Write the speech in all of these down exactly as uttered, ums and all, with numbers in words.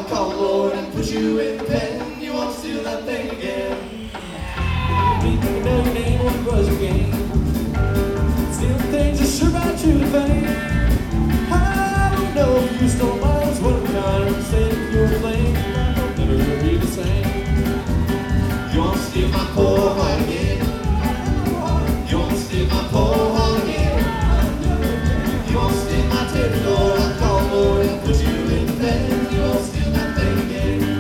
I'll call the Lord and put you in pen. You won't steal that thing again. People know your name on the buzzer game. Stealing things is sure about you to fame. I don't know if you stole mine, it's one of a kind of mistake you're playing. I'll never be the same. You won't steal my poor heart again. You won't steal my poor heart again. You won't steal my territory. I'll call the Lord and put you in pen. You won't steal that thing again.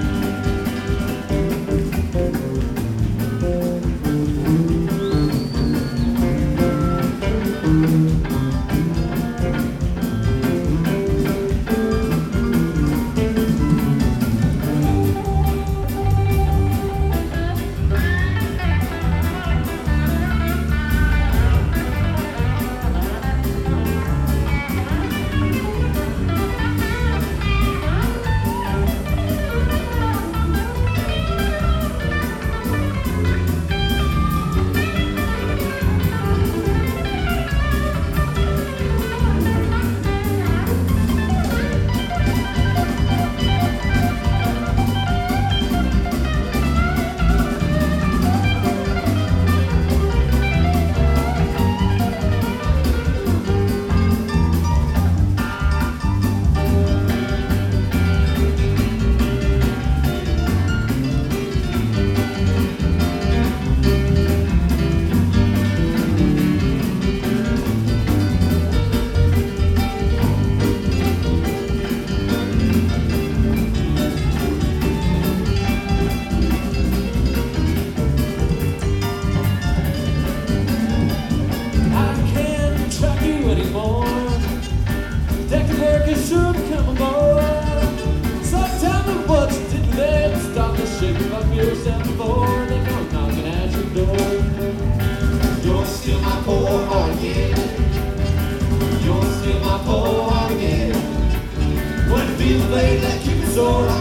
So